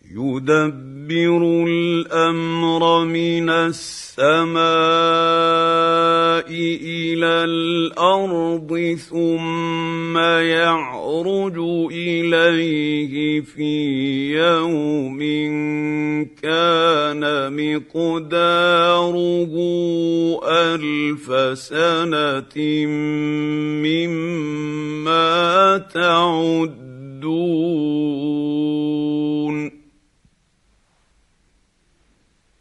يُدَبِّرُ الْأَمْرَ مِنَ السَّمَاءِ إِلَى الْأَرْضِ ثُمَّ يَعْرُجُ إِلَيْهِ فِي يَوْمٍ كَانَ مِقْدَارُهُ 1000 سَنَةٍ